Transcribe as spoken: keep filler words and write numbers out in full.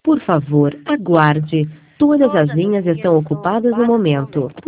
Por favor, aguarde. Todas as linhas estão ocupadas no momento.